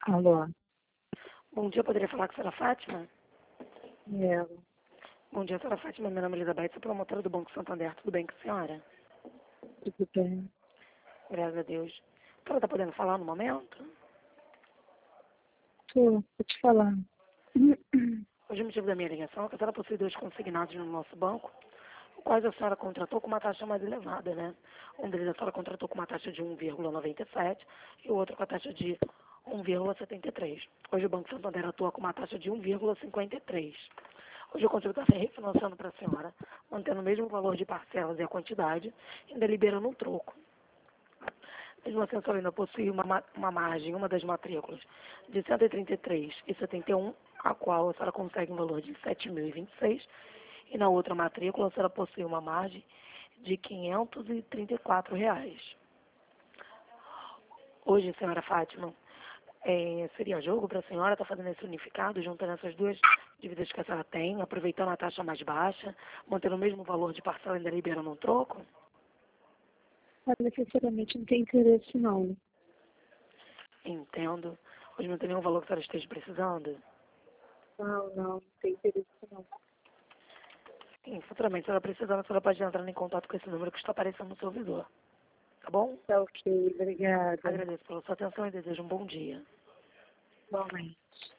Alô, Bom dia, eu poderia falar com a senhora Fátima? é, Bom dia, senhora Fátima. Meu nome é Elizabeth, sou promotora do Banco Santander. Tudo bem com a senhora? tudo bem? Graças a Deus. A senhora está podendo falar no momento? Vou te falar. Hoje o motivo da minha ligação é que a senhora possui dois consignados no nosso banco, os quais a senhora contratou com uma taxa mais elevada, né? Um deles a senhora contratou com uma taxa de 1,97 e o outro com a taxa de 1,73. Hoje o Banco Santander atua com uma taxa de 1,53. Hoje eu consigo estar refinanciando para a senhora, mantendo o mesmo valor de parcelas e a quantidade, ainda liberando um troco. Mesmo assim, a senhora ainda possui uma margem, uma das matrículas, de 133,71, a qual a senhora consegue um valor de 7.026, e na outra matrícula a senhora possui uma margem de R$ 534. Hoje, senhora Fátima, seria jogo para a senhora estar fazendo esse unificado, juntando essas duas dívidas que a senhora tem, aproveitando a taxa mais baixa, mantendo o mesmo valor de parcela e ainda liberando um troco? Olha, sinceramente, não tem interesse, não. Entendo. Hoje não tem nenhum valor que a senhora esteja precisando? Não tem interesse, não. Sim, futuramente, se a senhora precisar, a senhora pode entrar em contato com esse número que está aparecendo no seu visor. Tá bom? Tá ok, obrigada. Agradeço pela sua atenção e desejo um bom dia. Igualmente.